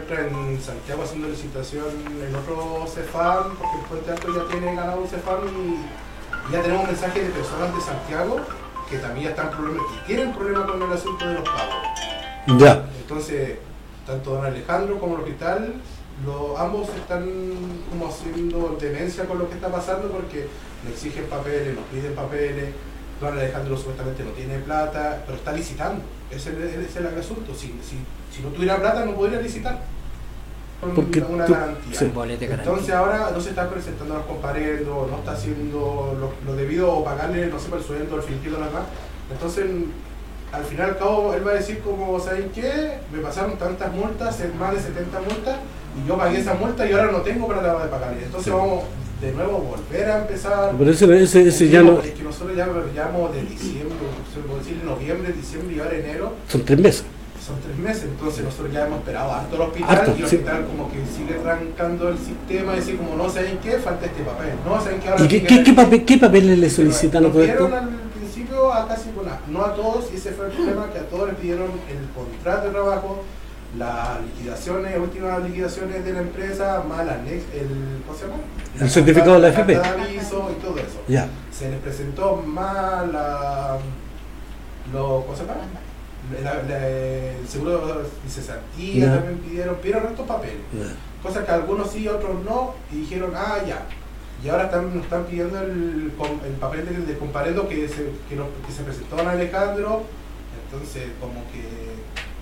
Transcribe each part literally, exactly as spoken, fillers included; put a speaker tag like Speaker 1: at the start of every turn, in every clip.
Speaker 1: encuentra en Santiago haciendo licitación en otro Cefam, porque el Puente Alto ya tiene ganado un Cefam y ya tenemos mensajes de personas de Santiago que también ya están problemas, que tienen problemas con el asunto de los pagos.
Speaker 2: Ya.
Speaker 1: Entonces, tanto don Alejandro como el hospital, lo, ambos están como haciendo demencia con lo que está pasando porque le exigen papeles, nos piden papeles. Don Alejandro supuestamente no tiene plata, pero está licitando. Ese, ese es el asunto. Si, si, si no tuviera plata no podría licitar. Con
Speaker 2: porque
Speaker 1: una
Speaker 2: tú,
Speaker 1: garantía.
Speaker 2: Sí.
Speaker 1: Entonces ahora no se está presentando a los comparendos, no está haciendo lo, lo debido o pagarle, no sé, por el sueldo, el finiquito, nada más. Entonces, al final y al cabo, él va a decir como, ¿saben qué? Me pasaron tantas multas, más de setenta multas, y yo pagué esa multa y ahora no tengo plata de pagarle. Entonces sí. Vamos de nuevo volver a empezar.
Speaker 2: Pero ese, ese, ese ya no...
Speaker 1: Es que nosotros ya llevamos de diciembre, se puede decir noviembre, diciembre y ahora enero.
Speaker 2: Son tres meses.
Speaker 1: Son tres meses, entonces nosotros ya hemos esperado harto el hospital
Speaker 2: harto,
Speaker 1: y el
Speaker 2: sí.
Speaker 1: hospital como que sigue trancando el sistema y decir como no saben qué, falta este papel, no saben qué ahora...
Speaker 2: ¿Y qué, qué, qué, papel, qué papeles le solicitan a todo esto?
Speaker 1: Al principio a casi, bueno, no a todos, y ese fue el problema, que a todos les pidieron el contrato de trabajo, las liquidaciones, últimas liquidaciones de la empresa, más la next, el, ¿cómo se llama?
Speaker 2: El la certificado de la F P.
Speaker 1: El aviso y todo eso.
Speaker 2: Ya.
Speaker 1: Se les presentó más la... Lo, ¿cómo se llama? La, la, el seguro de cesantía yeah. También pidieron, pidieron estos papeles, yeah. Cosas que algunos sí, otros no, y dijeron, ah, ya. Y ahora están, nos están pidiendo el, el papel de, de comparendo que se, que, nos, que se presentó a Alejandro, entonces como que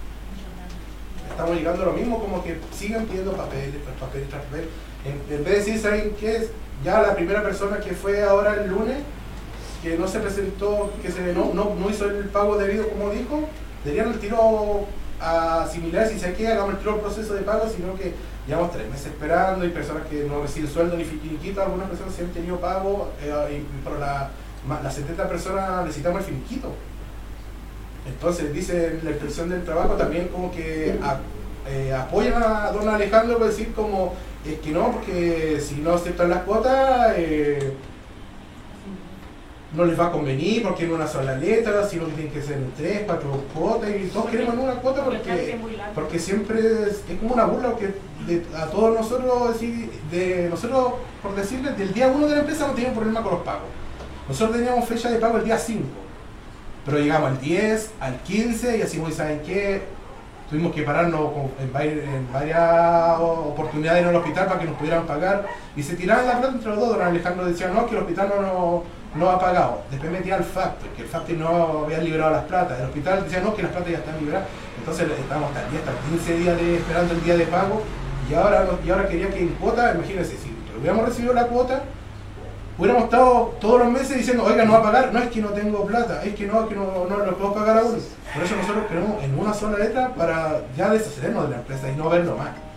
Speaker 1: estamos llegando a lo mismo, como que siguen pidiendo papeles, tras papeles, tras papeles. En, en vez de decir, ¿saben qué es? Ya la primera persona que fue ahora el lunes, que no se presentó, que se, no, no, no hizo el pago debido como dijo, deberían el tiro a similar, si se queda, hagamos el tiro al proceso de pago, sino que llevamos tres meses esperando, y personas que no reciben sueldo ni finiquito, algunas personas sí han tenido pago, eh, y por la, las setenta personas necesitamos el finiquito. Entonces dice la inspección del trabajo también como que a, eh, apoyan a don Alejandro por decir como, es que no, porque si no aceptan las cuotas, eh, no les va a convenir porque en una sola letra, sino que tienen que ser en tres, cuatro cuotas, y todos queremos en una cuota porque, porque siempre es, es como una burla que de, a todos nosotros, decir, de nosotros, por decirles, del día uno de la empresa no teníamos problema con los pagos. Nosotros teníamos fecha de pago el día cinco, pero llegamos al diez, al quince, y así, ¿saben qué? Tuvimos que pararnos en varias, en varias oportunidades en el hospital para que nos pudieran pagar, y se tiraban la plata entre los dos. Don Alejandro decía, no, que el hospital no nos... no ha pagado. Después metía al Factor, que el Factor no había liberado las platas. El hospital decía no, que las platas ya están liberadas. Entonces estábamos hasta el día, hasta quince días de, esperando el día de pago, y ahora, y ahora quería que en cuota, imagínense, si hubiéramos recibido la cuota, hubiéramos estado todos los meses diciendo, oiga, no va a pagar, no es que no tengo plata, es que no, que no, no lo puedo pagar aún. Por eso nosotros queremos en una sola letra para ya deshacernos de la empresa y no verlo más.